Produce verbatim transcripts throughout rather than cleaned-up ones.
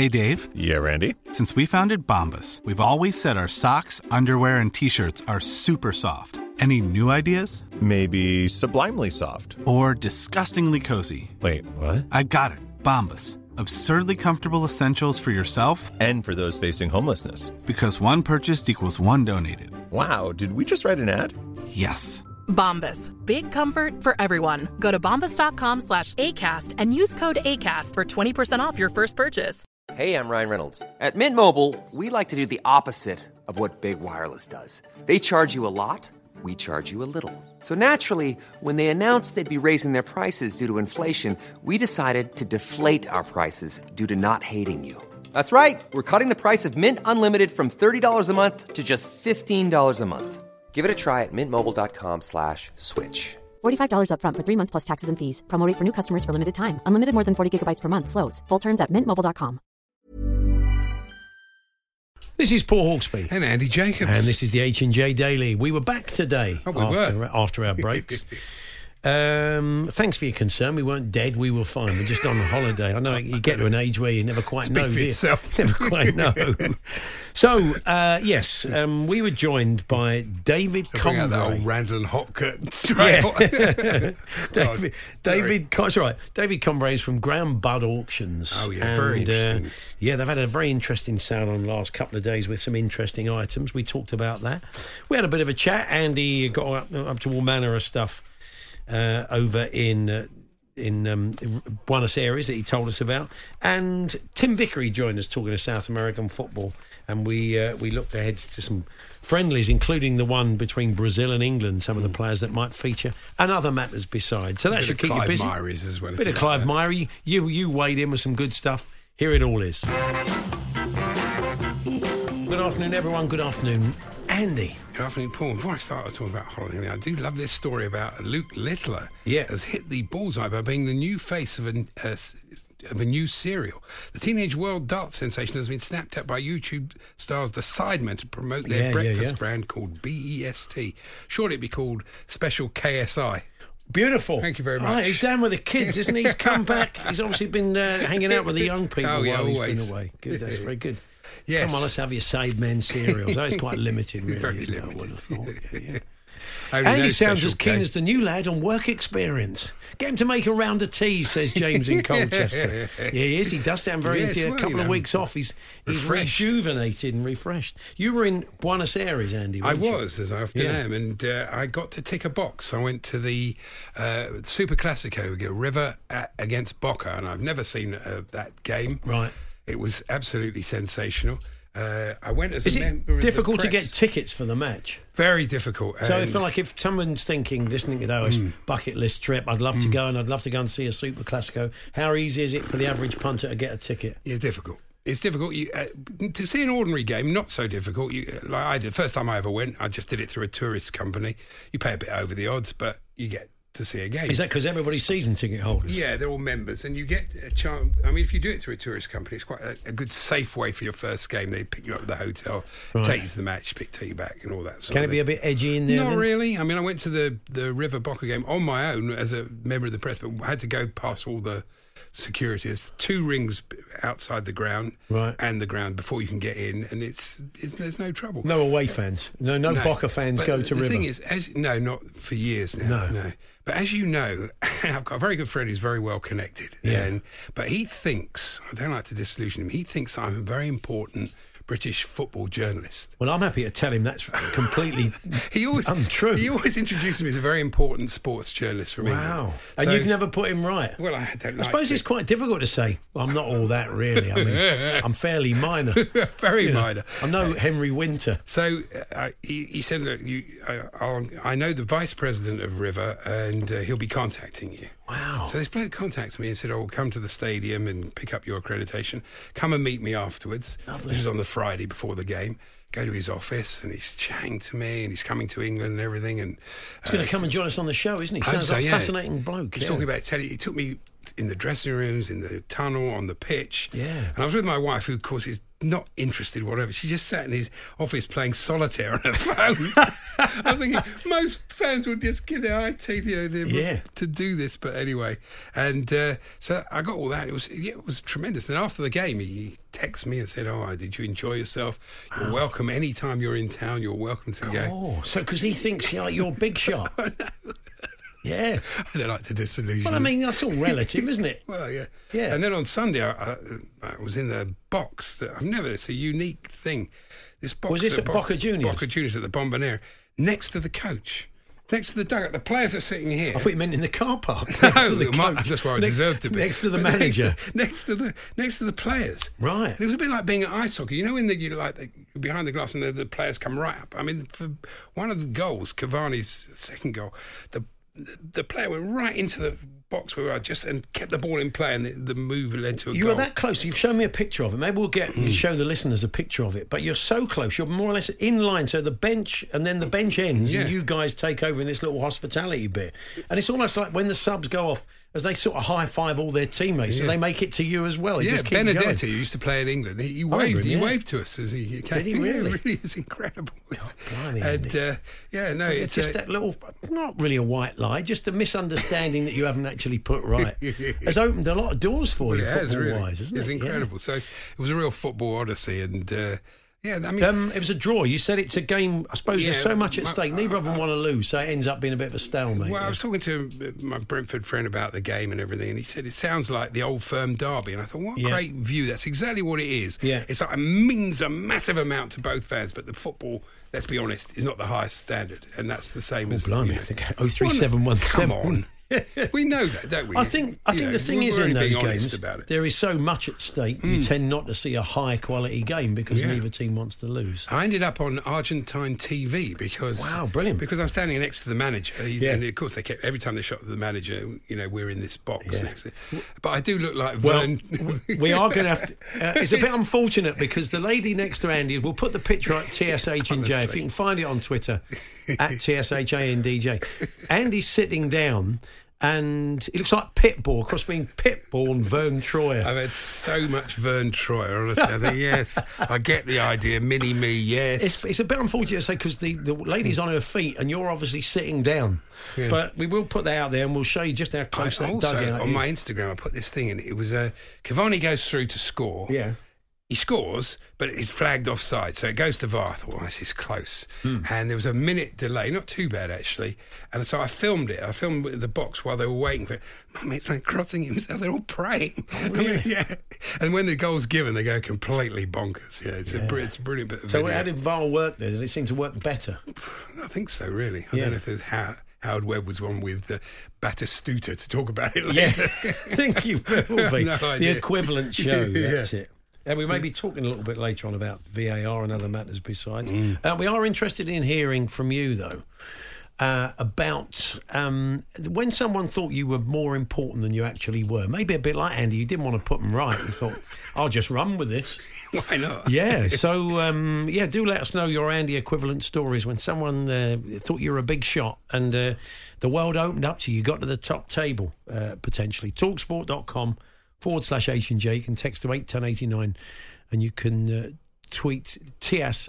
Hey, Dave. Yeah, Randy? Since we founded Bombas, we've always said our socks, underwear, and T-shirts are super soft. Any new ideas? Maybe sublimely soft. Or disgustingly cozy. Wait, what? I got it. Bombas. Absurdly comfortable essentials for yourself and for those facing homelessness. Because one purchased equals one donated. Wow, did we just write an ad? Yes. Bombas. Big comfort for everyone. Go to bombas.com slash ACAST and use code ACAST for twenty percent off your first purchase. Hey, I'm Ryan Reynolds. At Mint Mobile, we like to do the opposite of what Big Wireless does. They charge you a lot, we charge you a little. So naturally, when they announced they'd be raising their prices due to inflation, we decided to deflate our prices due to not hating you. That's right. We're cutting the price of Mint Unlimited from thirty dollars a month to just fifteen dollars a month. Give it a try at mintmobile.com slash switch. forty-five dollars up front for three months plus taxes and fees. Promo rate for new customers for limited time. Unlimited more than forty gigabytes per month. Slows full terms at mint mobile dot com. This is Paul Hawksby. And Andy Jacobs. And this is the H and J Daily. We were back today oh, we after, were. after our breaks. um, thanks for your concern. We weren't dead. We were fine. We're just on holiday. I know you get to an age where you never quite Speak know. for do you? yourself. Never quite know. So, uh, yes, um, we were joined by David Bring out that Conroy. old Randall and Hopkirk. Yeah. God, David, David, Con- it's all right. David Conroy is from Ground Bud Auctions. Oh, yeah, and, very uh, interesting. yeah, they've had a very interesting sale on the last couple of days with some interesting items. We talked about that. We had a bit of a chat. Andy got up, up to all manner of stuff uh, over in... Uh, in um, Buenos Aires that he told us about, and Tim Vickery joined us talking to South American football, and we uh, we looked ahead to some friendlies, including the one between Brazil and England, some of the players that might feature, and other matters besides. So that should keep you busy. Clive Myries as well. Bit of Clive like Myrie. You, you weighed in with some good stuff. Here it all is. Good afternoon, everyone. Good afternoon, Andy. Good afternoon, Paul. Before I start talking about holiday, I do love this story about Luke Littler. Yeah. Has hit the bullseye by being the new face of a, uh, of a new cereal. The teenage world dart sensation has been snapped up by YouTube stars The Sidemen to promote their Yeah, breakfast yeah, yeah. brand called B E S T. Surely it'd be called Special K S I. Beautiful. Thank you very much. Right, he's down with the kids, isn't he? He's come back. He's obviously been uh, hanging out with the young people Oh, yeah, while always. he's been away. Good, that's very good. Yes. Come on, let's have your Sidemen cereals. That is quite limited, really. Very isn't it? I limited. would have thought. Yeah, yeah. Only And no he sounds Special as keen K. as the new lad on work experience. Get him to make a round of tea, says James in Colchester. Yeah, he is. He does sound very... Yes, a well, couple you of know, weeks off, he's, he's refreshed. rejuvenated and refreshed. You were in Buenos Aires, Andy, I weren't you? was, as I often Yeah. am, and uh, I got to tick a box. I went to the uh, Super Classico, River at, against Boca, and I've never seen uh, that game. Right. It was absolutely sensational. Uh, I went as Is a it member of difficult the to get press. tickets for the match? Very difficult. So I Um, feel like if someone's thinking, listening to those Mm. bucket list trip, I'd love to go and I'd love to go and see a Super Classico. How easy is it for the average punter to get a ticket? It's difficult. It's difficult. You, uh, to see an ordinary game, not so difficult. You, like I did. First time I ever went, I just did it through a tourist company. You pay a bit over the odds, but you get to see a game. Is that because everybody's season ticket holders? Yeah, they're all members, and you get a chance. I mean, if you do it through a tourist company, it's quite a, a good, safe way for your first game. They pick you up at the hotel, Right. take you to the match, pick take you back, and all that sort Can of it be a thing. bit edgy in there? Not then? really. I mean, I went to the the River Boca game on my own as a member of the press, but I had to go past all the security. There's two rings outside the ground Right. and the ground before you can get in, and it's, it's there's no trouble. No away fans. No, no, Boca fans But go the to the River. thing is, as no, not for years now. No. No. But as you know, I've got a very good friend who's very well connected. Yeah. And, but he thinks, I don't like to disillusion him, he thinks I'm a very important British football journalist. Well, I'm happy to tell him that's completely He always untrue. He always introduces me as a very important sports journalist from England. Wow. And So- you've never put him right? Well, I don't I like suppose to. it's quite difficult to say, well, I'm not all that really. I mean, I'm fairly minor. Very You know, minor. I'm no Henry Winter. So uh, he, he said, look, you, I, I'll, I know the vice president of River, and uh, he'll be contacting you. Wow. So this bloke contacts me and said, oh, come to the stadium and pick up your accreditation. Come and meet me afterwards. Lovely. This was on the Friday before the game. Go to his office, and he's chatting to me, and he's coming to England and everything. And He's going to come and join us on the show, isn't he? I hope Sounds so, like a yeah. fascinating bloke. He's yeah. talking about telly. He took me in the dressing rooms, in the tunnel, on the pitch. Yeah. And I was with my wife, who, of course, is not interested, whatever. She just sat in his office playing solitaire on her phone. I was thinking, most fans would just give their eye teeth, you know, the- Yeah. to do this. But anyway, and uh, so I got all that. It was yeah, it was tremendous. Then after the game, he texted me and said, "Oh, did you enjoy yourself? You're welcome anytime you're in town. You're welcome to go." Oh, so because he thinks you're, you're big shot. Yeah. I don't like to disillusion. Well, I mean, that's all relative, isn't it? Well, yeah. Yeah. And then on Sunday, I, I, I was in the box that I've never, it's a unique thing. This box. Was this at Bo- Boca Juniors? Boca Juniors at the Bombonera, next to the coach. Next to the dugout. The players are sitting here. I thought you meant in the car park. No, the my, coach. that's where I next, deserved to be. Next to the But manager. Next to, next to the next to the players. Right. And it was a bit like being at ice hockey. You know when the, you like the, you're behind the glass and the, the players come right up. I mean, for one of the goals, Cavani's second goal, the the player went right into the box where I just and kept the ball in play, and the, the move led to a you goal. were that close. You've shown me a picture of it. Maybe we'll get Mm. show the listeners a picture of it. But you're so close. You're more or less in line. So the bench and then the bench ends, Yeah. and you guys take over in this little hospitality bit. And it's almost like when the subs go off, as they sort of high five all their teammates, Yeah. and they make it to you as well. They Yeah, just keep Benedetto going. used to play in England. He, he I waved. remember He him, yeah. waved to us as he came. Did he really? Yeah, it really is incredible. blimey, and Andy. uh, yeah, no, It's it's just uh, that little, not really a white lie, just a misunderstanding that you haven't actually put right. Has opened a lot of doors for well, you, it has, really. football-wise, isn't It's it? Yeah. incredible. So it was a real football odyssey, and uh, yeah, I mean, Um, it was a draw. You said it's a game. I suppose there's Yeah, so much at my- stake. Neither of them want to lose, so it ends up being a bit of a stalemate. well, I yeah. was talking to my Brentford friend about the game and everything, and he said it sounds like the Old Firm derby. And I thought, what a Yeah. great view! That's exactly what it is. Yeah. It's like it means a massive amount to both fans, but the football, let's be honest, is not the highest standard, and that's the same Oh, as. blimey, you know- I think oh three seven one Come seven. on. We know that, don't we? I think I You think know, the thing we're is only in those being honest games about it. there is so much at stake. You tend not to see a high quality game because Yeah. neither team wants to lose. I ended up on Argentine T V because Wow, brilliant. Because I'm standing next to the manager. He's, Yeah. And of course, they kept every time they shot the manager. You know, we're in this box Yeah. next to. But I do look like Well, Vern. we are going to have to. Uh, it's a bit unfortunate because the lady next to Andy, we'll put the picture at T S H and J. If Honestly. you can find it on Twitter, at T S H A N D J. Andy's sitting down and he looks like Pitbull, across being Pitbull and Vern Troyer. I've had so much Vern Troyer, honestly. I think, yes, I get the idea. Mini me, yes. It's, it's a bit unfortunate to say because the, the lady's on her feet and you're obviously sitting down. Yeah. But we will put that out there and we'll show you just how I close that also, dugout on is. my Instagram, I put this thing in. It was uh, Cavani goes through to score. Yeah. He scores, but it's flagged offside, so it goes to V A R. I thought, well, this is close. Mm. And there was a minute delay, not too bad actually. And so I filmed it. I filmed the box while they were waiting for it. My mate's like crossing himself. They're all praying. I mean, really? yeah. And when the goal's given, they go completely bonkers. Yeah, it's, A, br- it's a brilliant bit of So video. how did V A R work there? Did it seem to work better? I think so, really. I Yeah. don't know if there's how. Howard Webb was one with uh, Batistuta to talk about it Yeah, later. I think you will be. No the idea. equivalent show, Yeah. that's it. And we may be talking a little bit later on about V A R and other matters besides. Mm. Uh, we are interested in hearing from you, though, uh, about um, when someone thought you were more important than you actually were. Maybe a bit like Andy, you didn't want to put them right. You thought, I'll just run with this. Why not? Yeah, so, um, yeah, do let us know your Andy equivalent stories when someone uh, thought you were a big shot and uh, the world opened up to you, you got to the top table, uh, potentially. Talksport.com forward slash H and J. You can text to eight ten eighty-nine and you can uh, tweet T S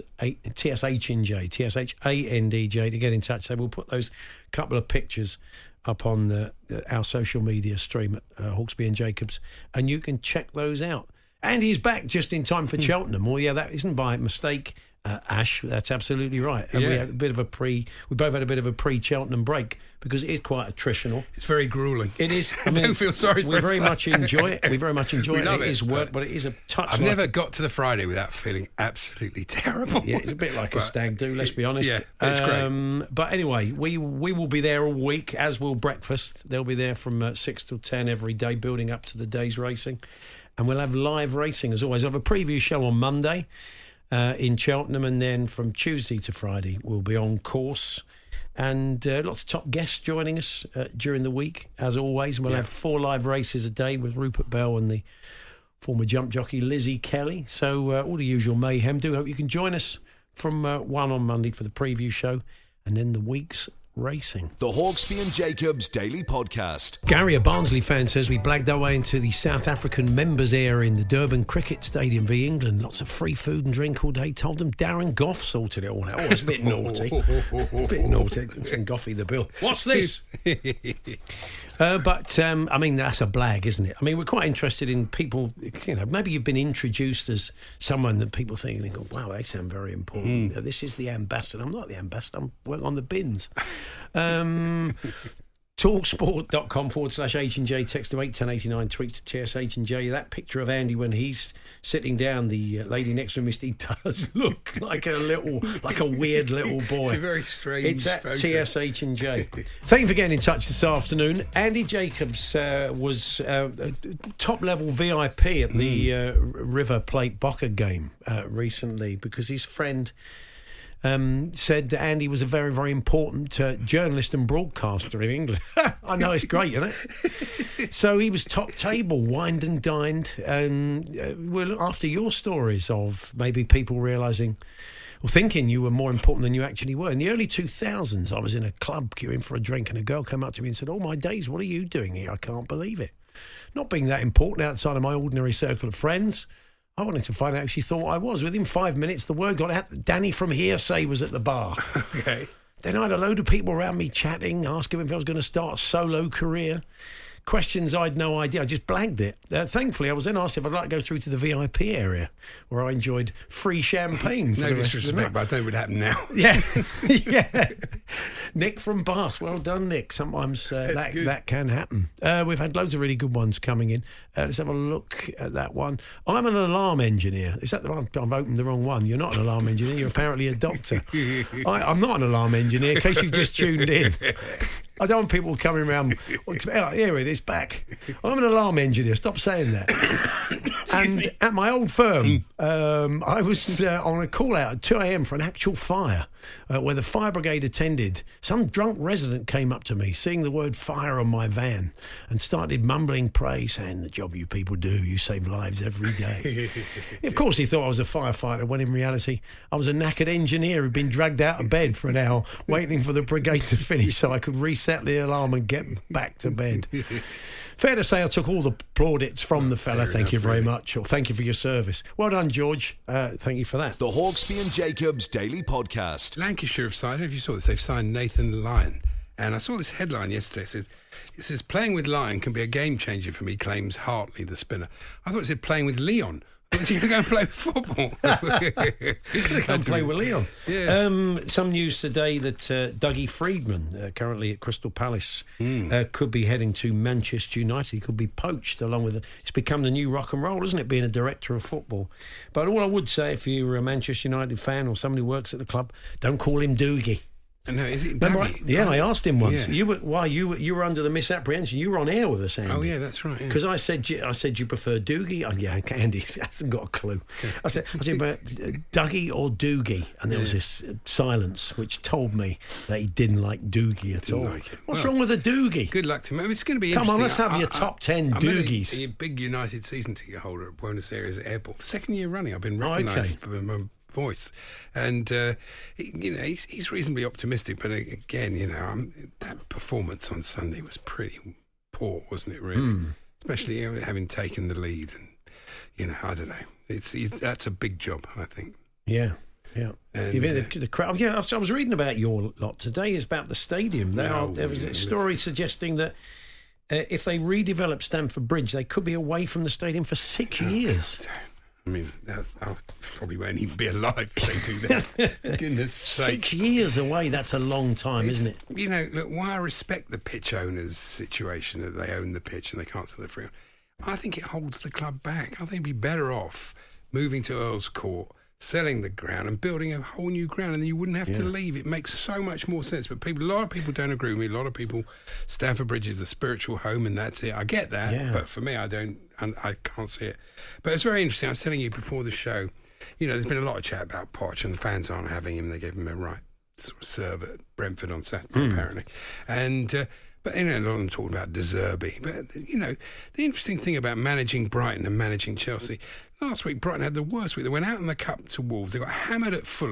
H and J, T S H A N D J to get in touch. So we'll put those couple of pictures up on the, our social media stream at uh, Hawksby and Jacobs, and you can check those out. Andy is back just in time for Cheltenham. Well, yeah, that isn't by mistake, uh, Ash. That's absolutely right. And we Yeah. had a bit of a pre. We both had a bit of a pre-Cheltenham break because it is quite attritional. It's very grueling. It is. I I mean, don't feel sorry for We us. very much enjoy it. We very much enjoy We it. love It it, is work, but but it is a touch. I've like, never got to the Friday without feeling absolutely terrible. Yeah, it's a bit like a But- stag do. Let's be honest. Yeah, it's um, But anyway, we we will be there all week, as will breakfast. They'll be there from uh, six till ten every day, building up to the day's racing, and we'll have live racing as always. I'll have a preview show on Monday uh, in Cheltenham, and then from Tuesday to Friday we'll be on course. And uh, lots of top guests joining us uh, during the week, as always. And we'll Yeah. have four live races a day with Rupert Bell and the former jump jockey Lizzie Kelly. So uh, all the usual mayhem. Do hope you can join us from uh, one on Monday for the preview show, and then the weeks Racing. The Hawksbee and Jacobs Daily Podcast. Gary, a Barnsley fan, says we blagged our way into the South African members area in the Durban Cricket Stadium v England. Lots of free food and drink all day. Told them Darren Gough sorted it all out. Oh, it's a bit naughty. A bit naughty. Send Goughy the bill. What's this? uh, but, um, I mean, that's a blag, isn't it? I mean, we're quite interested in people, you know, maybe you've been introduced as someone that people think, and go, wow, they sound very important. Mm. This is the ambassador. I'm not the ambassador. I'm working on the bins. Um, Talksport.com forward slash H and J, text to eight ten eighty-nine, tweet to T S H and J. That picture of Andy when he's sitting down, the uh, lady next to him, he does look like a little, like a weird little boy. It's a very strange It's at photo. T S H and J. Thank you for getting in touch this afternoon. Andy Jacobs uh, was uh, top-level V I P at the mm. uh, River Plate Boca game uh, recently because his friend... Um, said that Andy was a very, very important uh, journalist and broadcaster in England. I know, it's great, isn't it? So he was top table, wined and dined. And uh, we're after your stories of maybe people realising or thinking you were more important than you actually were. In the early two thousands, I was in a club queuing for a drink and a girl came up to me and said, "Oh, my days, what are you doing here? I can't believe it." Not being that important outside of my ordinary circle of friends, I wanted to find out who she thought I was. Within five minutes, the word got out that Danny from Hearsay was at the bar. Okay. Then I had a load of people around me chatting, asking if I was going to start a solo career. Questions I'd no idea. I just blagged it. Uh, thankfully, I was then asked if I'd like to go through to the V I P area, where I enjoyed free champagne. For no the rest of the disrespect, night. but I don't think it would happen now. Yeah, yeah. Nick from Bath. Well done, Nick. Sometimes uh, that good. that can happen. Uh, we've had loads of really good ones coming in. Uh, let's have a look at that one. I'm an alarm engineer. Is that the one? I've opened the wrong one. You're not an alarm engineer. You're apparently a doctor. I, I'm not an alarm engineer, in case you've just tuned in. I don't want people coming around. Oh, here it is, back. I'm an alarm engineer. Stop saying that. And at my old firm, um, I was uh, on a call out at two a.m. for an actual fire uh, where the fire brigade attended. Some drunk resident came up to me, seeing the word fire on my van, and started mumbling praise, saying, "The job you people do, you save lives every day." Of course, he thought I was a firefighter, when in reality, I was a knackered engineer who'd been dragged out of bed for an hour, waiting for the brigade to finish so I could reset the alarm and get back to bed. Fair to say I took all the plaudits from the fella. Thank you very much. Or thank you for your service. Well done, George. Uh, thank you for that. The Hawksbee and Jacobs Daily Podcast. Lancashire have signed, if you saw this, they've signed Nathan Lyon. And I saw this headline yesterday. It says, it says, "Playing with Lyon can be a game changer for me," claims Hartley, the spinner. I thought it said playing with Leon. Was he going to go and play football? Come play with Leon. Yeah. Um, some news today that uh, Dougie Freedman, uh, currently at Crystal Palace, mm. uh, could be heading to Manchester United. He could be poached along with... A, it's become the new rock and roll, isn't it, being a director of football? But all I would say, if you're a Manchester United fan or somebody who works at the club, don't call him Doogie. No, is it Remember, Dougie? I, yeah, oh, I asked him once. Yeah. You were why you were you were under the misapprehension. You were on air with us, Andy. Oh yeah, that's right. Because yeah. I said I said you prefer Doogie. Oh, yeah, Andy hasn't got a clue. I said I said about Dougie or Doogie, and there yeah. was this silence which told me that he didn't like Doogie at didn't all. Like What's well, whave with a Doogie? Good luck to him. I mean, it's going to be Come interesting. on, let's have I, your I, top ten I'm Doogies. A, a big United season ticket holder at Buenos Aires Airport. Second year running, I've been recognised oh, okay. by my voice, and uh, you know he's, he's reasonably optimistic. But again, you know, um, that performance on Sunday was pretty poor, wasn't it? Really, mm. especially you know, having taken the lead, and you know, I don't know. It's, it's that's a big job, I think. Yeah. Yeah, and, You've uh, the, the crowd. Yeah, I was reading about your lot today. It's about the stadium. There, no, are, there was yeah, a story suggesting that uh, if they redevelop Stamford Bridge, they could be away from the stadium for six years. I mean, I probably won't even be alive if they do that. For goodness sake. Six years away, that's a long time, it's, isn't it? You know, look, while I respect the pitch owners' situation, that they own the pitch and they can't sell it free, I think it holds the club back. I think it'd be better off moving to Earl's Court, selling the ground and building a whole new ground, and then you wouldn't have yeah. to leave. It makes so much more sense. But people, a lot of people don't agree with me. A lot of people, Stamford Bridge is a spiritual home, and that's it. I get that, yeah. but for me, I don't. And I can't see it. But it's very interesting. I was telling you before the show, you know, there's been a lot of chat about Poch, and the fans aren't having him. They gave him a right sort of serve at Brentford on Saturday, mm. apparently. And uh, but you know, a lot of them talking about De Zerbi. But you know, the interesting thing about managing Brighton and managing Chelsea, last week Brighton had the worst week. They went out in the cup to Wolves. They got hammered at Fulham.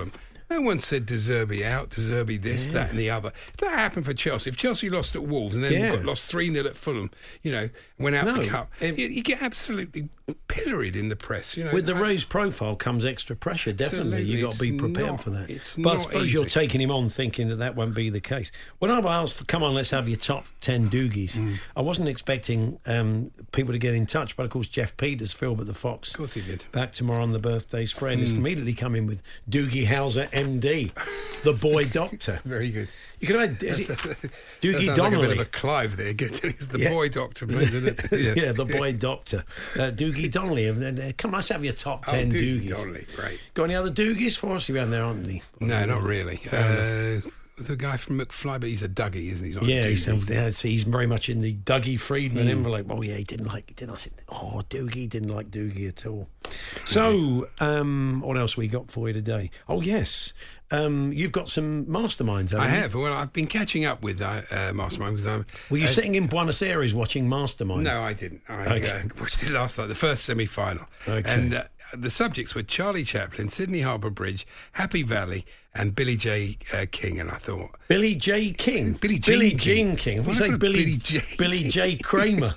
No one said De Zerbi out, De Zerbi this, Yeah. that and the other. If that happened for Chelsea, if Chelsea lost at Wolves and then Yeah. got lost three nil at Fulham, you know, went out No, the cup, it- you, you get absolutely pilloried in the press. You know, With the I- raised profile comes extra pressure, definitely. Absolutely. You've got to be It's prepared not- for that. it's but I not suppose you're easy. taking him on thinking that that won't be the case. When I asked for, come on, let's have your top ten doogies, Mm. I wasn't expecting um, people to get in touch, but of course Jeff Peters, Phil at the Fox. Of course he did. Back tomorrow on the birthday spread. Mm. It's immediately come in with Doogie Howser, M D, the boy doctor. Very good. You can add, is it that Doogie sounds Donnelly? like a bit of a Clive there. Getting it's the Yeah. boy doctor, isn't it? yeah. the boy doctor. Uh, Doogie Donnelly. And, and, uh, come on, let's have your top Oh, ten Doogie Doogies. Donnelly, great. Got any other Doogies for us? Around there, aren't they? No, not really. Fair Uh, the guy from McFly, but he's a Dougie, isn't he? He's not a Yeah, he's, Doogie. yeah, so he's very much in the Dougie Friedman Mm. envelope. Oh, yeah, he didn't like, he didn't. I said, oh, Doogie didn't like Doogie at all. So, um, what else we got for you today? Oh, yes, um, you've got some masterminds. I haven't you? have. Well, I've been catching up with uh, uh, Mastermind because I'm. Were you uh, sitting in Buenos Aires watching Mastermind? No, I didn't. I Okay. uh, watched it last night, the first semi-final. Okay. And uh, the subjects were Charlie Chaplin, Sydney Harbour Bridge, Happy Valley, and Billy J. Uh, King. And I thought, Billy J. King. Billy Jean Billy King. Jean King. If we Why say not Billy, Billy J. Billy J. Kramer.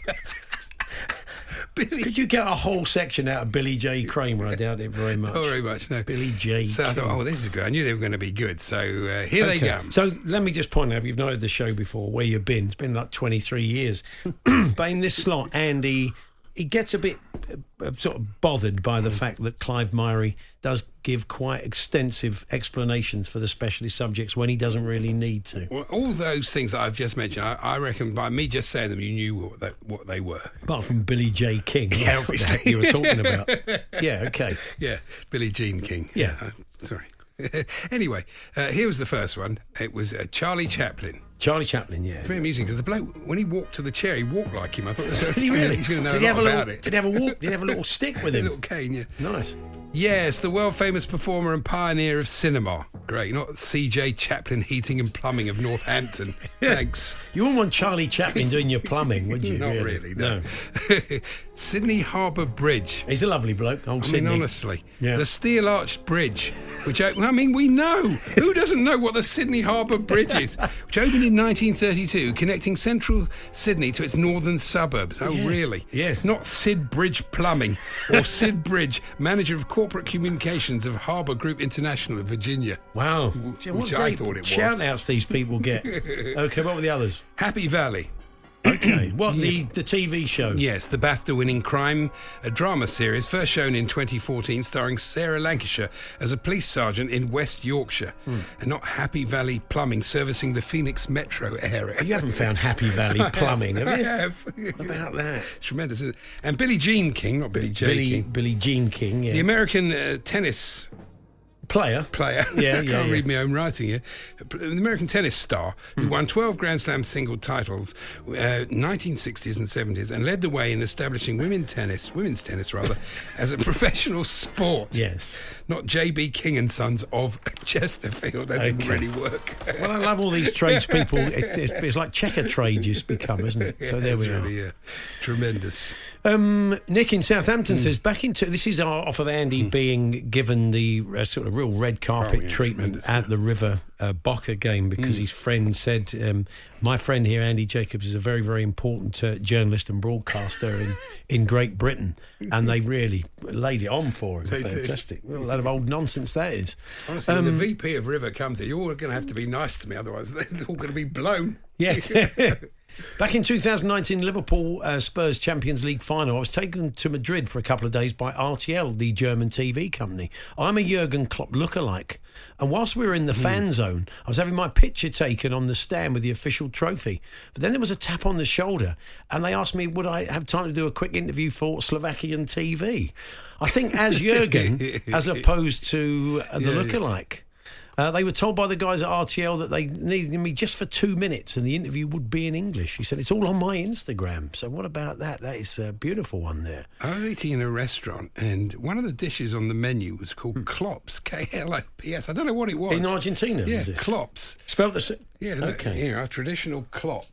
Billy. Could you get a whole section out of Billy J. Kramer? I doubt it very much. Not very much, no. Billy J. So I King. thought, oh, this is good. I knew they were going to be good. So uh, here they go. So let me just point out, if you've not heard the show before, where you've been. It's been like twenty-three years. But in this slot, Andy, he gets a bit uh, sort of bothered by the fact that Clive Myrie does give quite extensive explanations for the specialist subjects when he doesn't really need to. Well, all those things that I've just mentioned, I, I reckon by me just saying them, you knew what they, what they were. Apart from Billy J. King, Yeah, what the heck you were talking about. Yeah, okay. Yeah, Billie Jean King. Yeah. Uh, sorry. Anyway, uh, here was the first one. It was uh, Charlie Chaplin. Charlie Chaplin, yeah. Very amusing because the bloke, when he walked to the chair, he walked like him. I thought, Did he really? he's going to know Did he a have a lot little, about it. Did he have a walk? Did he have a little stick with A him? little cane, yeah. Nice. Yes, the world-famous performer and pioneer of cinema. Great, not C J Chaplin Heating and Plumbing of Northampton. Thanks. You wouldn't want Charlie Chaplin doing your plumbing, would you? Not really, no. no. Sydney Harbour Bridge. He's a lovely bloke, old I Sydney. mean, honestly, Yeah. the Steel Arched Bridge, which I, I mean, we know who doesn't know what the Sydney Harbour Bridge is, which opened in nineteen thirty-two, connecting central Sydney to its northern suburbs. Oh, Yeah. really? Yes. Not Sid Bridge Plumbing or Sid Bridge, manager of corporate communications of Harbour Group International of Virginia. Wow. Which What I great thought it was. shout outs these people get. Okay, what were the others? Happy Valley. Okay. What, the, the T V show? Yes, the BAFTA-winning crime, a drama series, first shown in twenty fourteen, starring Sarah Lancashire as a police sergeant in West Yorkshire, Hmm. and not Happy Valley Plumbing, servicing the Phoenix metro area. You haven't found Happy Valley Plumbing, have I you? have. What about that? It's tremendous, isn't it? And Billie Jean King, not Billy J. Billy, King, Billy Jean King, yeah. the American uh, tennis Player. player. Yeah, I can't yeah, read yeah. my own writing here. The American tennis star who won twelve Grand Slam single titles, uh, nineteen sixties and seventies, and led the way in establishing women tennis, women's tennis rather, as a professional sport. Yes. Not J B King and Sons of Chesterfield. That didn't Okay. really work. Well, I love all these tradespeople. It, it's, it's like checker trade it's become, isn't it? So there It's we are. really, uh, tremendous. Um, Nick in Southampton says, back into this is our, off of Andy being given the uh, sort of real red carpet Oh, yeah, treatment tremendous, at the River uh, Boca game because his friend said, um, my friend here, Andy Jacobs, is a very, very important uh, journalist and broadcaster in, in Great Britain, and they really laid it on for him. They did. Fantastic. What a lot of old nonsense that is. Honestly, when Um, the V P of River comes here, you're all going to have to be nice to me, otherwise they're all going to be blown. Yeah. Back in two thousand nineteen, Liverpool uh, Spurs Champions League final, I was taken to Madrid for a couple of days by R T L, the German T V company. I'm a Jurgen Klopp lookalike. And whilst we were in the fan zone, I was having my picture taken on the stand with the official trophy. But then there was a tap on the shoulder, and they asked me, would I have time to do a quick interview for Slovakian T V? I think as Jurgen, as opposed to uh, the Yeah, yeah. lookalike. Uh, they were told by the guys at R T L that they needed me just for two minutes and the interview would be in English. He said, it's all on my Instagram. So what about that? That is a beautiful one there. I was eating in a restaurant, and one of the dishes on the menu was called Klops, K L O P S. I don't know what it was. In Argentina, Yeah, was it? Klops. Spelled the same. Yeah, Okay. okay. Here, our traditional Klops.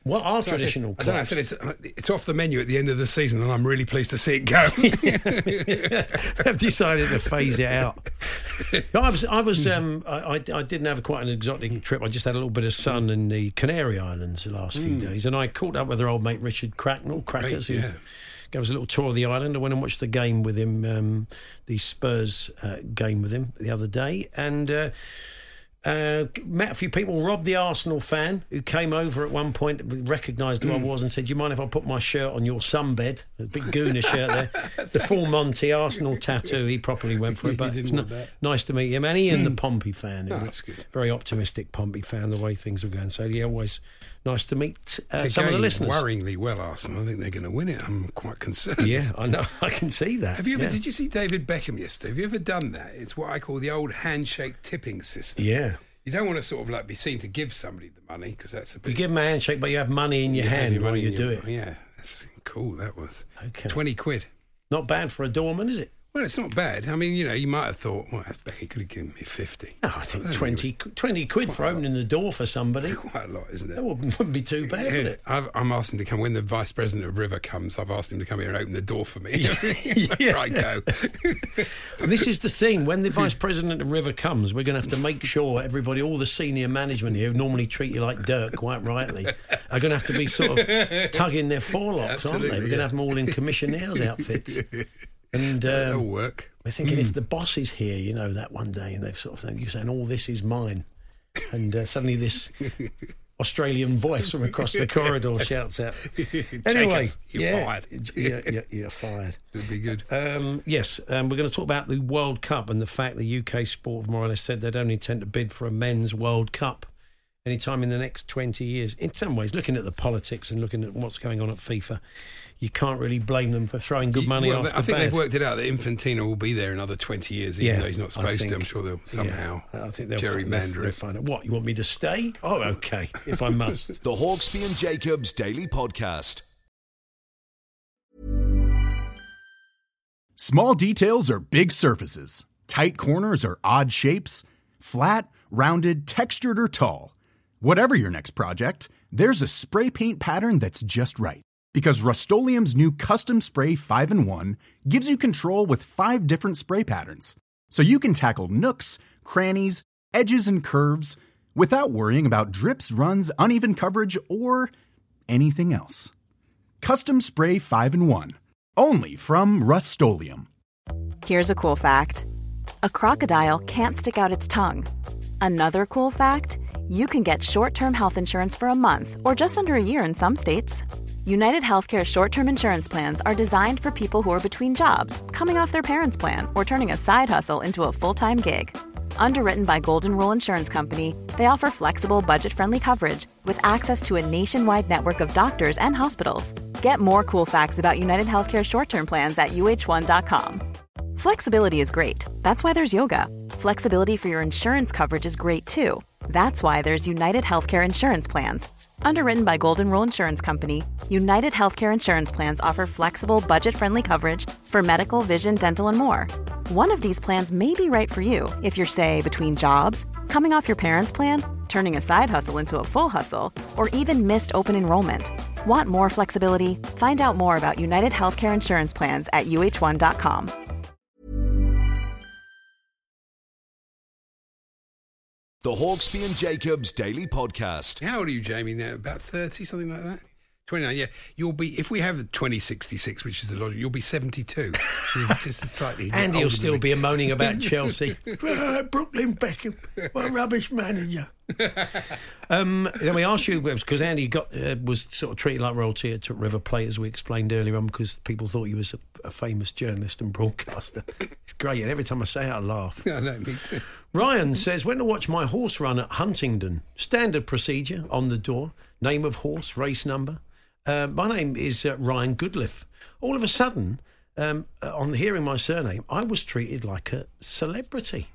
What are So I said- traditional I don't know. I clubs? said it's, it's off the menu at the end of the season, and I'm really pleased to see it go. I've decided to phase it out. No, I was, I was, um, I, I, I didn't have quite an exotic trip. I just had a little bit of sun in the Canary Islands the last few days, and I caught up with our old mate Richard Cracknell, Crackers, Great, who yeah. gave us a little tour of the island. I went and watched the game with him, um, the Spurs uh, game with him the other day, and. Uh, Uh, met a few people. Rob, the Arsenal fan, who came over at one point, recognised who I was and said, "Do you mind if I put my shirt on your sunbed?" A big Gooner shirt there. The full Monty Arsenal tattoo. He properly went for it. But He it was didn't n- want that. nice to meet him. And Ian, the Pompey fan. Oh, who that's good. Very optimistic Pompey fan, the way things were going. So, yeah, always nice to meet uh, They're some of the going listeners. worryingly well, Arsenal. I think they're going to win it. I'm quite concerned. Yeah, I know. I can see that. Have you ever? Yeah. Did you see David Beckham yesterday? Have you ever done that? It's what I call the old handshake tipping system. Yeah. You don't want to sort of like be seen to give somebody the money because that's a bit. You give them a handshake, but you have money in your you have hand your while money you in do your- it. Yeah, that's cool. That was Okay. twenty quid. Not bad for a doorman, is it? Well, it's not bad. I mean, you know, you might have thought, well, that's Becky could have given me fifty. No, I think don't twenty, twenty quid for opening the door for somebody. Quite a lot, isn't it? That wouldn't, wouldn't be too bad, would Yeah, it? I've, I'm asked him to come when the vice president of River comes. I've asked him to come here and open the door for me. Right, go. And this is the thing. When the vice president of River comes, we're going to have to make sure everybody, all the senior management here, who normally treat you like dirt, quite rightly, are going to have to be sort of tugging their forelocks, aren't they? We're Absolutely, going yeah. to have them all in commissionaires outfits. And um, That'll work. we're thinking if the boss is here, you know, that one day, and they've sort of saying, you're saying, all this is mine. And uh, suddenly this Australian voice from across the corridor shouts out. Anyway, Jacobs, you're yeah, fired. Yeah, yeah, you're fired. It'd be good. Um, yes, um, we're going to talk about the World Cup and the fact the U K Sport have more or less said they don't intend to bid for a men's World Cup anytime in the next twenty years. In some ways, looking at the politics and looking at what's going on at FIFA, you can't really blame them for throwing good money well, after I think bad. they've worked it out that Infantino will be there another twenty years, even Yeah, though he's not I supposed think- to. I'm sure they'll somehow Yeah, I think they'll gerrymander they'll, it. they'll find out. What, you want me to stay? Oh, okay, if I must. The Hawksby and Jacobs Daily Podcast. Small details are big surfaces. Tight corners are odd shapes. Flat, rounded, textured, or tall. Whatever your next project, there's a spray paint pattern that's just right. Because Rust-Oleum's new Custom Spray five in one gives you control with five different spray patterns. So you can tackle nooks, crannies, edges, and curves without worrying about drips, runs, uneven coverage, or anything else. Custom Spray five in one. Only from Rust-Oleum. Here's a cool fact. A crocodile can't stick out its tongue. Another cool fact, you can get short-term health insurance for a month or just under a year in some states. United Healthcare short-term insurance plans are designed for people who are between jobs, coming off their parents' plan, or turning a side hustle into a full-time gig. Underwritten by Golden Rule Insurance Company, they offer flexible, budget-friendly coverage with access to a nationwide network of doctors and hospitals. Get more cool facts about United Healthcare short-term plans at U H one dot com. Flexibility is great. That's why there's yoga. Flexibility for your insurance coverage is great too. That's why there's United Healthcare Insurance Plans. Underwritten by Golden Rule Insurance Company, United Healthcare Insurance Plans offer flexible, budget-friendly coverage for medical, vision, dental, and more. One of these plans may be right for you if you're, say, between jobs, coming off your parents' plan, turning a side hustle into a full hustle, or even missed open enrollment. Want more flexibility? Find out more about United Healthcare Insurance Plans at U H one dot com. The Hawksby and Jacobs Daily Podcast. How old are you, Jamie, now? About thirty, something like that? twenty-nine, yeah. You'll be, if we have twenty sixty-six, which is the logic, you'll be seventy-two. Just slightly. Andy will older still than me. be moaning about Chelsea. Ah, Brooklyn Beckham, what a rubbish manager. um, let me ask you, because Andy got uh, was sort of treated like royalty at River Plate, as we explained earlier on, because people thought he was a, a famous journalist and broadcaster. It's great, and every time I say it, I laugh. I know, me too. Ryan says, went to watch my horse run at Huntingdon. Standard procedure on the door, name of horse, race number. Uh, my name is uh, Ryan Goodliff. All of a sudden, um, uh, on hearing my surname, I was treated like a celebrity.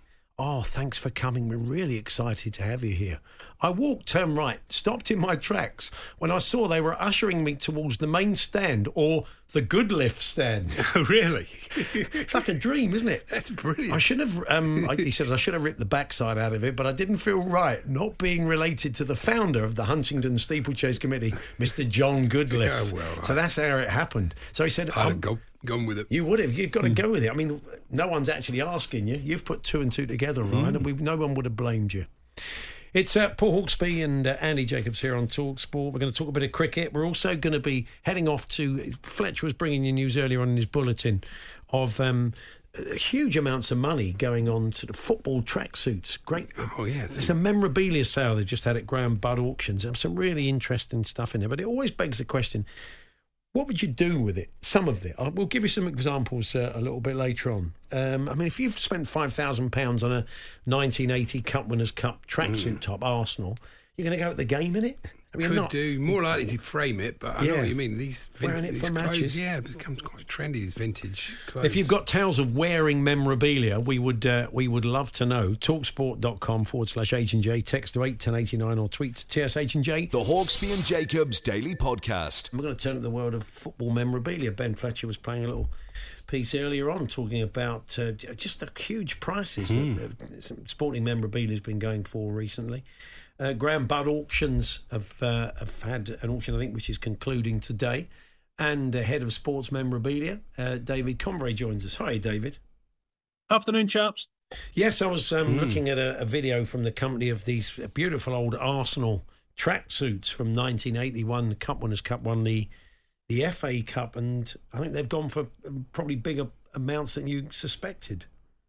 "Oh, thanks for coming. We're really excited to have you here." I walked, turned right, stopped in my tracks when I saw they were ushering me towards the main stand, or the good lift stand. Oh, really? It's like a dream, isn't it? That's brilliant. I should have, um, I, he says, I should have ripped the backside out of it, but I didn't feel right not being related to the founder of the Huntingdon Steeplechase Committee, Mister John Goodliff. Yeah, well, so that's how it happened. So he said, I'd have um, go, gone with it. You would have. You've got to go with it. I mean, no one's actually asking you. You've put two and two together, Ryan, mm. and we, no one would have blamed you. It's uh, Paul Hawksbee and uh, Andy Jacobs here on TalkSport. We're going to talk a bit of cricket. We're also going to be heading off to... Fletcher was bringing you news earlier on in his bulletin of um, huge amounts of money going on to the football tracksuits. Great. Oh, yeah. It's a memorabilia sale they've just had at Graham Budd Auctions. There's some really interesting stuff in there. But it always begs the question... What would you do with it? Some of it. We'll give you some examples uh, a little bit later on. Um, I mean, if you've spent five thousand pounds on a nineteen eighty Cup Winners' Cup tracksuit mm. top Arsenal, you're going to go at the game in it? I mean, Could not, do. More likely to frame it, but I yeah. know what you mean. These Wearing it these for clothes, matches. yeah, it becomes quite trendy, these vintage clothes. If you've got tales of wearing memorabilia, we would uh, we would love to know. Talksport.com forward slash H and J. Text to eight ten eighty-nine or tweet to T S H and J. The Hawksbee and Jacobs Daily Podcast. We're going to turn to the world of football memorabilia. Ben Fletcher was playing a little piece earlier on talking about uh, just the huge prices mm. that uh, some sporting memorabilia has been going for recently. Uh, Graham Budd Auctions have, uh, have had an auction, I think, which is concluding today. And uh, head of sports memorabilia, uh, David Convery, joins us. Hi, David. Afternoon, chaps. Yes, I was um, mm. looking at a, a video from the company of these beautiful old Arsenal tracksuits from nineteen eighty-one. The Cup Winners' Cup won the, the F A Cup, and I think they've gone for probably bigger amounts than you suspected.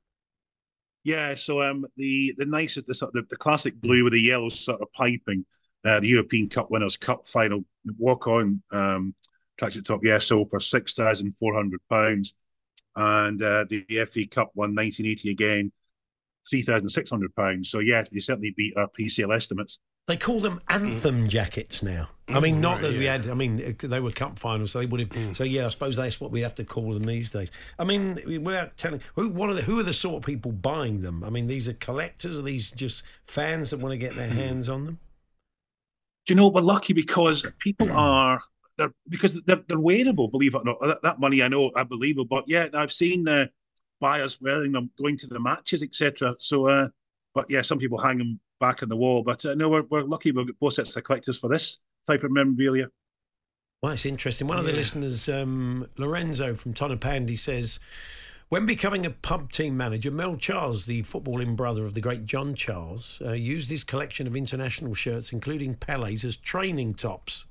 Yeah, so um, the the nicest, the, the, the classic blue with the yellow sort of piping, uh, the European Cup Winners' Cup final walk-on um, tracksuit top, yeah, sold for six thousand four hundred pounds, and uh, the F A Cup one nineteen eighty again, three thousand six hundred pounds. So yeah, they certainly beat our pre-sale estimates. They call them anthem jackets now. I mean, not that we had, I mean, they were cup finals, so they would have, mm. so yeah, I suppose that's what we have to call them these days. I mean, without telling, who, what are the, who are the sort of people buying them? I mean, these are collectors, are these just fans that want to get their hands on them? Do you know, we're lucky because people are, they're because they're, they're wearable, believe it or not. That, that money, I know, I believe it, but yeah, I've seen uh, buyers wearing them, going to the matches, et cetera. So, uh, but yeah, some people hang them back on the wall, but uh, no, we're, we're lucky we've got both sets of collectors for this type of memorabilia. Well, it's interesting. One of the yeah. listeners, um, Lorenzo from Tonopandi, says, when becoming a pub team manager, Mel Charles, the footballing brother of the great John Charles, uh, used his collection of international shirts, including Pele's, as training tops.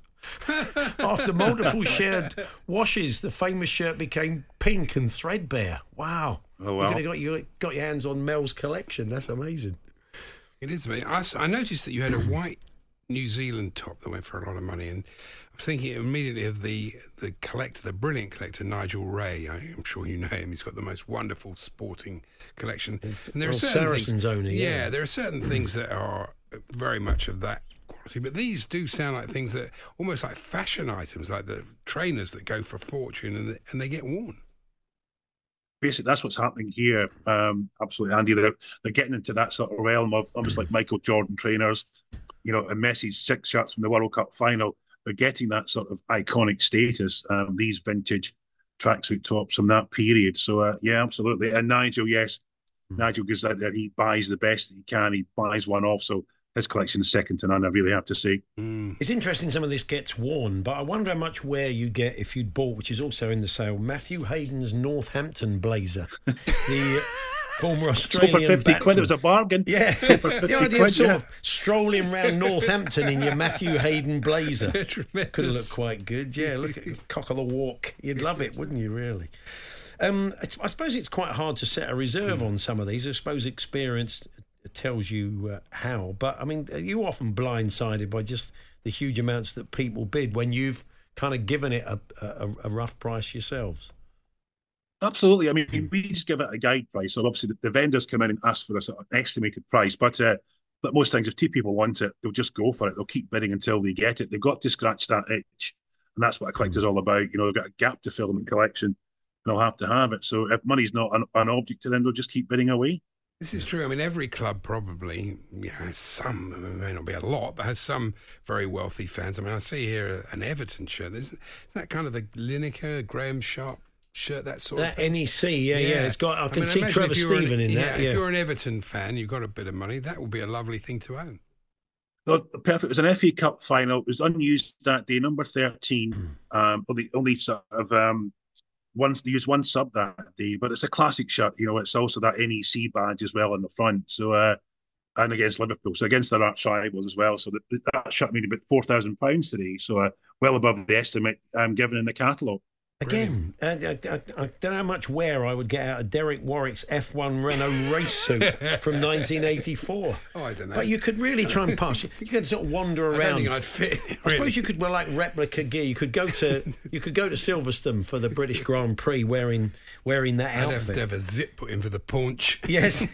After multiple shared washes, the famous shirt became pink and threadbare. Wow. Oh, wow. You got, you got your hands on Mel's collection. That's amazing. It is amazing. I, I noticed that you had a white New Zealand top that went for a lot of money, and I'm thinking immediately of the the collector, the brilliant collector Nigel Ray. I, I'm sure you know him. He's got the most wonderful sporting collection. And there well, are certain Saracen's things, owner, yeah. yeah, there are certain things that are very much of that quality, but these do sound like things that almost like fashion items, like the trainers that go for a fortune and the, and they get worn. Basically, that's what's happening here. Um, absolutely, Andy. They're they're getting into that sort of realm of almost like Michael Jordan trainers, you know, and Messi's six shirts from the World Cup final. They're getting that sort of iconic status. Um, these vintage tracksuit tops from that period. So uh, yeah, absolutely. And Nigel, yes, mm. Nigel goes out there. He buys the best that he can. He buys one off. So his collection is second to none, I really have to say. Mm. It's interesting some of this gets worn, but I wonder how much wear you get if you'd bought, which is also in the sale, Matthew Hayden's Northampton blazer. The former Australian Sold for fifty batsman. quid, it was a bargain. Yeah, the idea quid, of sort yeah. of strolling around Northampton in your Matthew Hayden blazer. Could have looked quite good, yeah. Look at cock of the walk. You'd love it, wouldn't you, really? Um, I suppose it's quite hard to set a reserve mm. on some of these. I suppose experience tells you uh, how, but I mean, are you often blindsided by just the huge amounts that people bid when you've kind of given it a, a, a rough price yourselves? Absolutely. I mean, we just give it a guide price. So obviously the, the vendors come in and ask for a sort of estimated price, but uh, but most times if two people want it, they'll just go for it. They'll keep bidding until they get it. They've got to scratch that itch, and that's what a collector's all about. You know, they've got a gap to fill in the collection, and they'll have to have it. So if money's not an, an object to them, they'll just keep bidding away. This is true. I mean, every club probably, you know, has some, it may not be a lot, but has some very wealthy fans. I mean, I see here an Everton shirt. Is that kind of the Lineker, Graham Sharp shirt, that sort that of thing? N E C, yeah, yeah, yeah. It's got. I can I mean, see Trevor Stephen in yeah, that. Yeah, if you're an Everton fan, you've got a bit of money. That would be a lovely thing to own. No, perfect. It was an F A Cup final. It was unused that day, number thirteen. um, only, only sort of um, one. They used one sub that day, but it's a classic shirt. You know, it's also that N E C badge as well on the front. So, uh, and against Liverpool, so against their arch rivals as well. So that, that shirt made about four thousand pounds today. So, uh, well above the estimate um, given in the catalogue. Again, I, I, I, I don't know how much wear I would get out of Derek Warwick's F one Renault race suit from nineteen eighty-four. Oh, I don't know. But you could really try and pass. You could sort of wander around. I don't think I'd fit in it, really. I suppose you could wear like replica gear. You could go to you could go to Silverstone for the British Grand Prix wearing wearing that I'd outfit. have to have a zip put in for the paunch. Yes.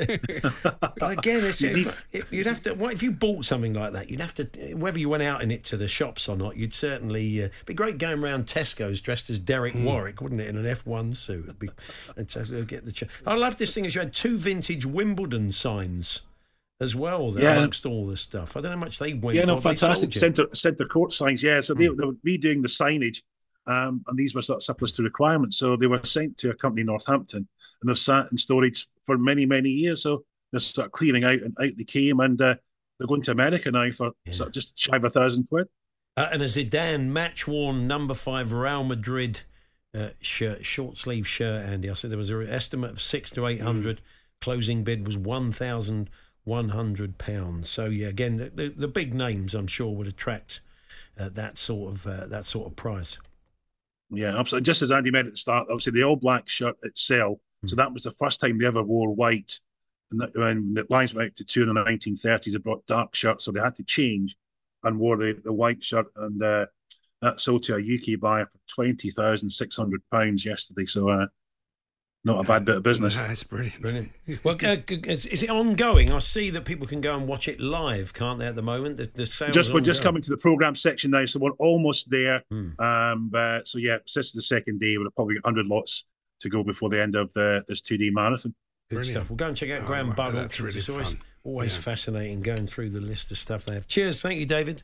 But again, it's, it, it, you'd have to. What if you bought something like that? You'd have to, whether you went out in it to the shops or not. You'd certainly. Uh, it'd be great going around Tesco's dressed as Derek mm. Warwick, wouldn't it, in an F one suit? It'd be, and so get the. Ch- I love this thing. Is you had two vintage Wimbledon signs as well, yeah. amongst all this stuff. I don't know how much they went yeah, for. Yeah, they no, fantastic centre centre court signs. Yeah, so mm. they, they were redoing the signage, um, and these were sort of surplus to requirements. So they were sent to a company in Northampton, and they've sat in storage for many, many years. So they're sort of clearing out, and out they came, and uh, they're going to America now for yeah. sort of just shy of a thousand quid. Uh, and a Zidane match-worn number five Real Madrid uh, shirt, short-sleeve shirt, Andy. I said there was an estimate of six to eight hundred. Mm. Closing bid was one thousand one hundred pounds. So yeah, again, the, the, the big names I'm sure would attract uh, that sort of uh, that sort of price. Yeah, absolutely. Just as Andy made at the start, obviously the All Black shirt itself. Mm. So that was the first time they ever wore white. And that, when the lines went out to two in the nineteen thirties, they brought dark shirts, so they had to change and wore the, the white shirt. And uh, that sold to a U K buyer for twenty thousand six hundred pounds yesterday. So uh, not a bad bit of business. That's brilliant. Brilliant. Well, uh, is, is it ongoing? I see that people can go and watch it live, can't they, at the moment? The, the sales just We're just coming to the programme section now, so we're almost there. Hmm. Um, but, so, yeah, this is the second day. We'll probably get one hundred lots to go before the end of the, this two-day marathon. Good Brilliant. Stuff. We'll go and check out oh, Graham Budd. That's really it's always, fun. always yeah. fascinating going through the list of stuff they have. Cheers. Thank you, David.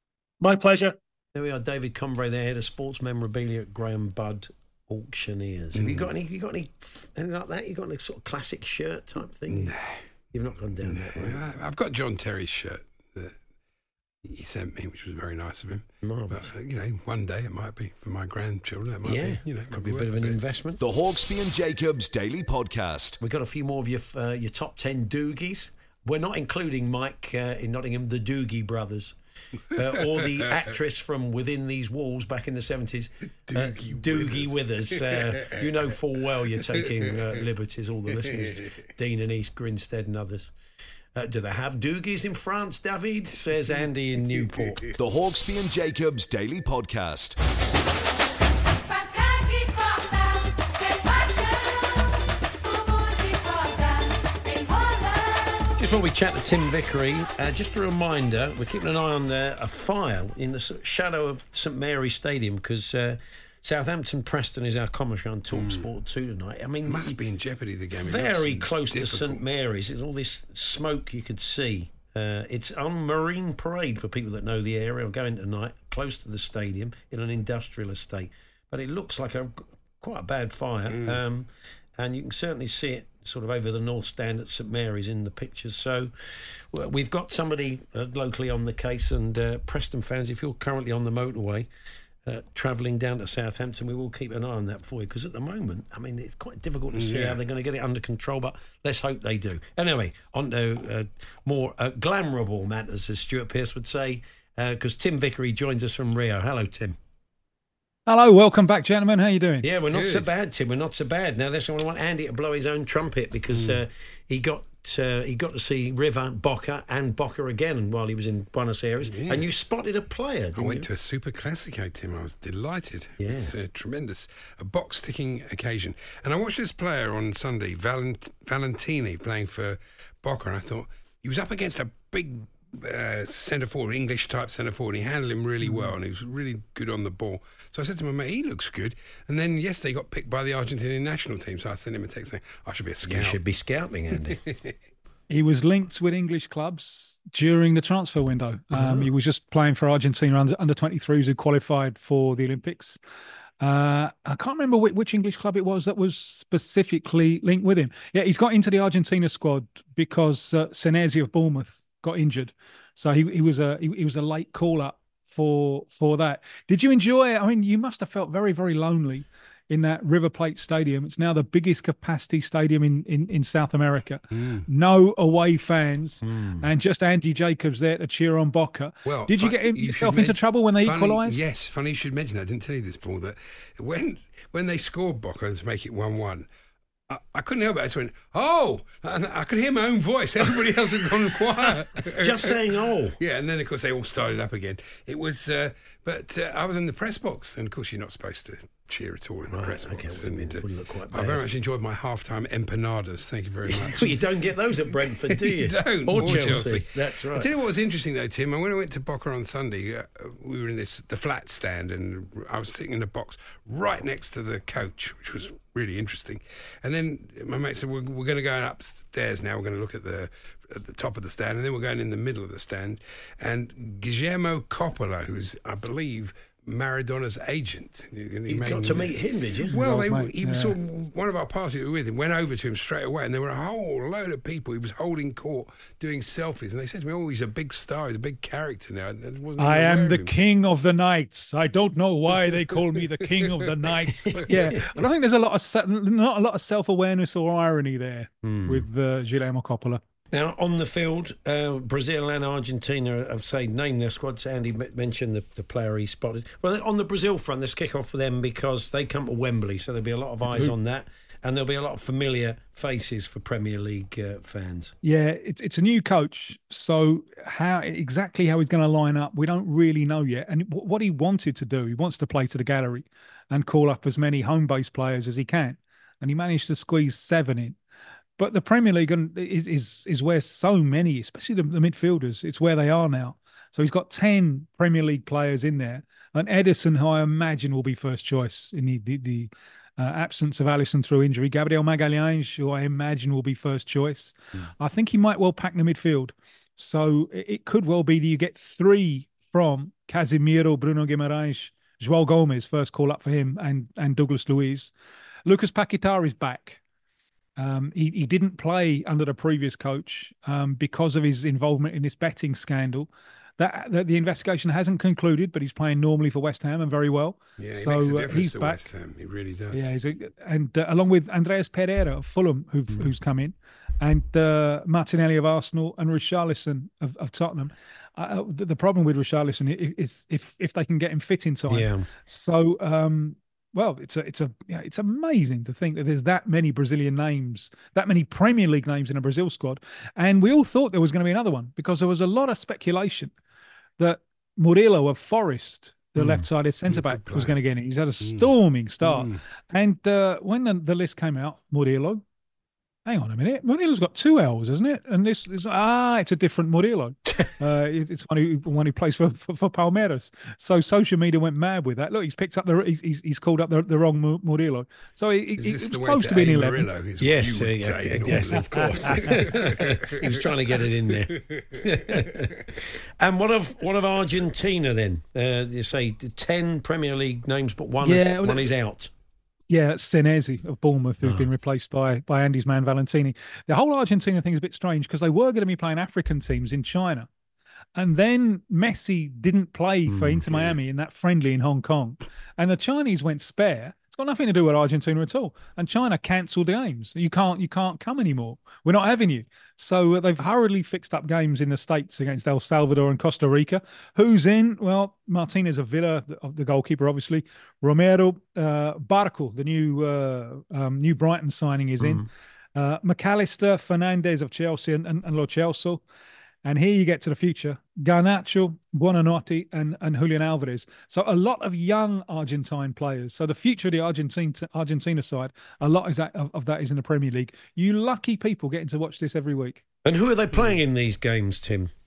My pleasure. There we are, David Combray, there, head of sports memorabilia at Graham Budd Auctioneers. Have mm. you got any? Have you got any? Anything like that? You got any sort of classic shirt type thing? No, you've not gone down that way. I've got John Terry's shirt that he sent me, which was very nice of him. Marvellous. But, you know, one day it might be for my grandchildren. It might yeah, be, you know, could be a bit of an bit. investment. The Hawksby and Jacobs Daily Podcast. We've got a few more of your uh, your top ten doogies. We're not including Mike uh, in Nottingham, the Doogie brothers. Uh, or the actress from Within These Walls back in the seventies, Doogie, uh, Doogie Withers. Withers. Uh, you know full well you're taking uh, liberties, all the listeners, Dean and East, Grinstead and others. Uh, do they have doogies in France, David? Says Andy in Newport. The Hawksby and Jacobs Daily Podcast. Just while we chat to Tim Vickery, uh, just a reminder, we're keeping an eye on uh, a fire in the shadow of St Mary's Stadium because uh, Southampton Preston is our commentary on Talk Sport two tonight. I mean, it must be in jeopardy, the game. Very close difficult. to St Mary's. It's all this smoke you could see. Uh, it's on Marine Parade for people that know the area. We're going tonight, close to the stadium, in an industrial estate. But it looks like a quite a bad fire. Mm. Um, and you can certainly see it sort of over the North Stand at St Mary's in the pictures. So well, we've got somebody uh, locally on the case, and uh, Preston fans, if you're currently on the motorway uh, travelling down to Southampton, we will keep an eye on that for you, because at the moment, I mean, it's quite difficult to see yeah. how they're going to get it under control, but let's hope they do. Anyway, on to uh, more uh, glamourable matters, as Stuart Pearce would say, because uh, Tim Vickery joins us from Rio. Hello, Tim. Hello, welcome back, gentlemen. How you doing? Yeah, we're not Good. so bad, Tim. We're not so bad. Now, that's why I want Andy to blow his own trumpet, because mm. uh, he got uh, he got to see River, Boca, and Boca again while he was in Buenos Aires. Yeah. And you spotted a player, didn't I went you? to a Super Classico, Tim. I was delighted. Yeah. It was uh, tremendous. A box-ticking occasion. And I watched this player on Sunday, Valent- Valentini, playing for Boca, and I thought he was up against a big uh, centre forward, English type centre forward. And he handled him really Mm. well, and he was really good on the ball. So I said to my mate, he looks good. And then yesterday he got picked by the Argentinian national team. So I sent him a text saying, I should be a scout. You should be scouting, Andy. He was linked with English clubs during the transfer window. Um, Oh. He was just playing for Argentina under, under twenty-threes who qualified for the Olympics. Uh, I can't remember which, which English club it was that was specifically linked with him. Yeah, he's got into the Argentina squad because uh, Senesi of Bournemouth got injured, so he, he was a he, he was a late call up for for that. Did you enjoy it? I mean, you must have felt very very lonely in that River Plate Stadium. It's now the biggest capacity stadium in, in, in South America. Mm. No away fans, Mm. and just Andy Jacobs there to cheer on Boca. Well, did you fun- get him- you yourself should into men- trouble when they funny- equalised? Yes, funny you should mention that. I didn't tell you this, Paul, that when when they scored Boca to make it one one, I, I couldn't help it. I just went, oh, and I could hear my own voice. Everybody else had gone quiet. Just saying, oh. Yeah, and then, of course, they all started up again. It was, uh, but uh, I was in the press box, and, of course, you're not supposed to cheer at all in the Right, press okay, box. well, and, it would look quite I bad. very much enjoyed my half-time empanadas. Thank you very much. Well, you don't get those at Brentford, do you? You don't. Or Or Chelsea. Chelsea. That's right. I tell you what was interesting though, Tim. When I went to Boca on Sunday, uh, we were in this the flat stand, and I was sitting in the box right next to the coach, which was really interesting. And then my mate said, "We're, we're going to go upstairs now. We're going to look at the at the top of the stand, and then we're going in the middle of the stand." And Guillermo Coppola, who's I believe Maradona's agent. And he You made got to meet him, did you? Well, Old they, mate, he yeah. saw one of our parties we were with him, went over to him straight away, and there were a whole load of people. He was holding court, doing selfies, and they said to me, "Oh, he's a big star. He's a big character now." I wasn't I even aware am of the him. king of the nights. I don't know why they call me the king of the nights. But yeah, I don't think there's a lot of se- not a lot of self-awareness or irony there Hmm. with uh, Guillermo Coppola. Now, on the field, uh, Brazil and Argentina have, say, named their squads. Andy m- mentioned the, the player he spotted. Well, on the Brazil front, let's kick off for them because they come to Wembley, so there'll be a lot of eyes on that, and there'll be a lot of familiar faces for Premier League uh, fans. Yeah, it's it's a new coach, so how exactly how he's going to line up, we don't really know yet. And w- what he wanted to do, he wants to play to the gallery and call up as many home-based players as he can, and he managed to squeeze seven in. But the Premier League is is is where so many, especially the, the midfielders, it's where they are now. So he's got ten Premier League players in there, and Edison, who I imagine will be first choice in the the, the uh, absence of Alisson through injury. Gabriel Magalhães, who I imagine will be first choice. Mm. I think he might well pack the midfield. So it, it could well be that you get three from Casemiro, Bruno Guimaraes, João Gomes, first call up for him, and and Douglas Luiz. Lucas Paquetá is back. Um, he, he didn't play under the previous coach um, because of his involvement in this betting scandal. That, that the investigation hasn't concluded, but he's playing normally for West Ham and very well. Yeah, he so, makes a uh, difference he's to back. West Ham. He really does. Yeah, he's a, and uh, along with Andreas Pereira of Fulham, who've, Mm. who's come in, and uh, Martinelli of Arsenal, and Richarlison of, of Tottenham. Uh, the, the problem with Richarlison is if if they can get him fit in time. Yeah. So. Um, Well, it's a, it's a, yeah, it's amazing to think that there's that many Brazilian names, that many Premier League names in a Brazil squad, and we all thought there was going to be another one because there was a lot of speculation that Murilo of Forest, the Mm. left-sided centre back, Good was player. going to get it. He's had a storming start, Mm. and uh, when the, the list came out, Murilo. Hang on a minute. Murilo's got two L's, isn't it? And this is ah, it's a different Murilo. uh, it, it's one who one who plays for, for for Palmeiras. So social media went mad with that. Look, he's picked up the he's he's called up the, the wrong Mu- Murilo. So it, it, Is it this was the way close to to being A. eleven. Murillo, is what Yes, you would uh, say yeah, yes, normally. of course. He was trying to get it in there. And what of what of Argentina then? Uh, you say ten Premier League names, but one Yeah, is, well, one is out. Yeah, Senesi of Bournemouth, who's Oh. been replaced by by Andy's man Valentini. The whole Argentina thing is a bit strange because they were going to be playing African teams in China. And then Messi didn't play for Mm, Inter Miami in that friendly in Hong Kong. And the Chinese went spare. It's got nothing to do with Argentina at all. And China cancelled the games. You can't you can't come anymore. We're not having you. So uh, they've hurriedly fixed up games in the States against El Salvador and Costa Rica. Who's in? Well, Martinez of Villa, the, the goalkeeper, obviously. Romero, uh, Barco, the new uh, um, new Brighton signing, is in. Uh, McAllister, Fernandez of Chelsea, and, and, and Lo Celso. And here you get to the future: Garnacho, Buonanotte, and, and Julian Alvarez. So a lot of young Argentine players. So the future of the Argentine Argentina side, a lot is that of, of that is in the Premier League. You lucky people getting to watch this every week. And who are they playing in these games, Tim?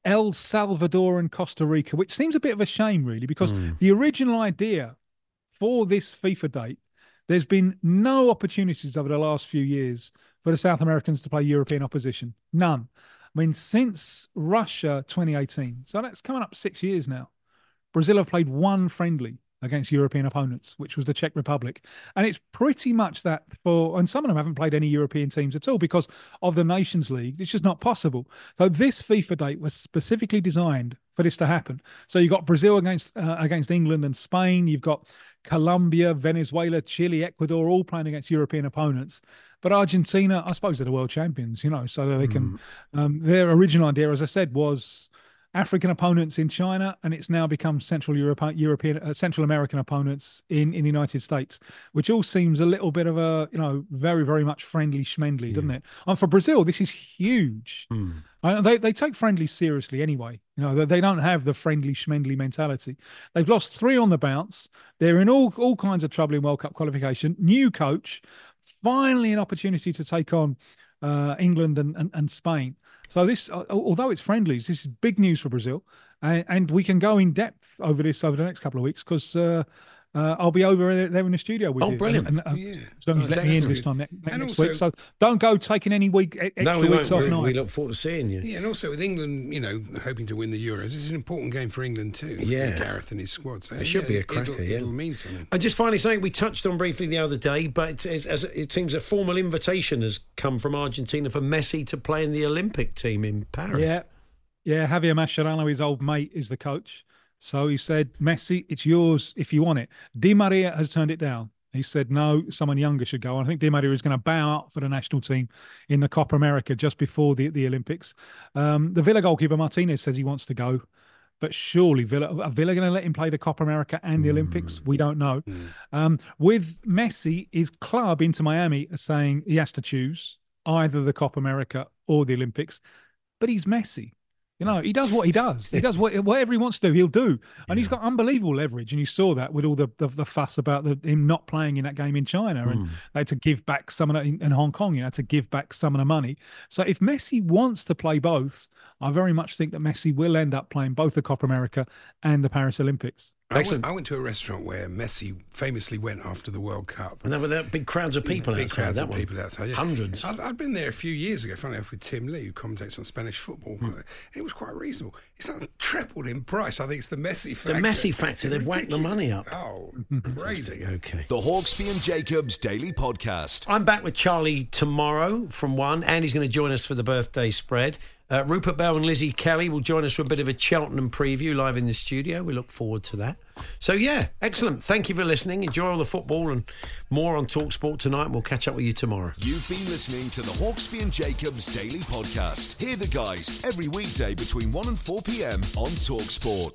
El Salvador and Costa Rica, which seems a bit of a shame, really, because mm. the original idea for this FIFA date, there's been no opportunities over the last few years for the South Americans to play European opposition. None. I mean, since Russia twenty eighteen, so that's coming up six years now, Brazil have played one friendly against European opponents, which was the Czech Republic. And it's pretty much that for, and some of them haven't played any European teams at all because of the Nations League. It's just not possible. So this FIFA date was specifically designed for this to happen. So you've got Brazil against uh, against England and Spain. You've got Colombia, Venezuela, Chile, Ecuador, all playing against European opponents. But Argentina, I suppose they're the world champions, you know, so that they can, mm. um, their original idea, as I said, was African opponents in China, and it's now become Central Europe, European, uh, Central American opponents in, in the United States, which all seems a little bit of a, you know, very, very much friendly schmendly, yeah. doesn't it? And for Brazil, this is huge. Mm. Uh, they they take friendlies seriously anyway. You know, they, they don't have the friendly schmendly mentality. They've lost three on the bounce. They're in all all kinds of trouble in World Cup qualification. New coach, finally an opportunity to take on uh, England and, and, and Spain. So this, uh, although it's friendlies, this is big news for Brazil, and, and we can go in depth over this over the next couple of weeks because uh, uh, I'll be over there in the studio with oh, you. Oh, brilliant! And, and, uh, yeah. So oh, let me in this time next, next also, week. So don't go taking any week extra no, we weeks won't. off. We, night. we look forward to seeing you. Yeah, and also with England, you know, hoping to win the Euros, this is an important game for England too. Yeah, Gareth and his squad. So it yeah, should be a cracker. It'll, yeah, it'll mean something. And just finally, something we touched on briefly the other day, but it's, as it seems a formal invitation has come from Argentina for Messi to play in the Olympic team in Paris. Yeah, yeah. Javier Mascherano, his old mate, is the coach. So he said, Messi, it's yours if you want it. Di Maria has turned it down. He said, no, someone younger should go. And I think Di Maria is going to bow out for the national team in the Copa America just before the, the Olympics. Um, the Villa goalkeeper, Martinez, says he wants to go. But surely Villa, are Villa going to let him play the Copa America and the mm. Olympics? We don't know. Mm. Um, with Messi, his club, Inter Miami, are saying he has to choose either the Copa America or the Olympics. But he's Messi. You know, he does what he does. He does what, whatever he wants to do, he'll do. And yeah. he's got unbelievable leverage. And you saw that with all the the, the fuss about the, him not playing in that game in China. Mm. And they had to give back some of that in, in Hong Kong, you know, to give back some of the money. So if Messi wants to play both, I very much think that Messi will end up playing both the Copa America and the Paris Olympics. I went, I went to a restaurant where Messi famously went after the World Cup. And there were there big crowds of people big outside. crowds that of one. people outside. Yeah. Hundreds. I'd, I'd been there a few years ago, funny enough, with Tim Lee, who commentates on Spanish football. Hmm. It was quite reasonable. It's like tripled in price. I think it's the Messi factor. The Messi factor. They've whacked the money up. Oh, crazy. Okay. The Hawksby and Jacobs Daily Podcast. I'm back with Charlie tomorrow from one. Andy's going to join us for the birthday spread. Uh, Rupert Bell and Lizzie Kelly will join us for a bit of a Cheltenham preview live in the studio. We look forward to that. So, yeah, excellent. Thank you for listening. Enjoy all the football and more on TalkSport tonight. We'll catch up with you tomorrow. You've been listening to the Hawksby and Jacobs Daily Podcast. Hear the guys every weekday between one and four p.m. on TalkSport.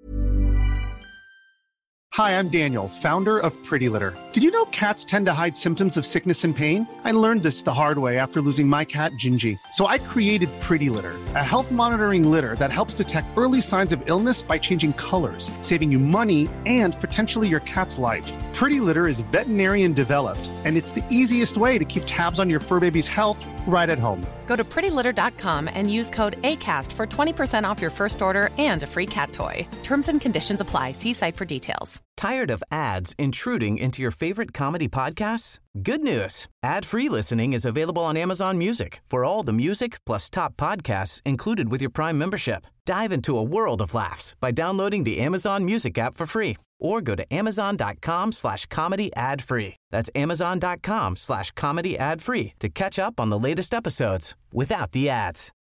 Hi, I'm Daniel, founder of Pretty Litter. Did you know cats tend to hide symptoms of sickness and pain? I learned this the hard way after losing my cat, Gingy. So I created Pretty Litter, a health monitoring litter that helps detect early signs of illness by changing colors, saving you money and potentially your cat's life. Pretty Litter is veterinarian developed, and it's the easiest way to keep tabs on your fur baby's health right at home. Go to pretty litter dot com and use code ACAST for twenty percent off your first order and a free cat toy. Terms and conditions apply. See site for details. Tired of ads intruding into your favorite comedy podcasts? Good news. Ad-free listening is available on Amazon Music for all the music plus top podcasts included with your Prime membership. Dive into a world of laughs by downloading the Amazon Music app for free or go to amazon.com slash comedy ad free. That's amazon.com slash comedy ad free to catch up on the latest episodes without the ads.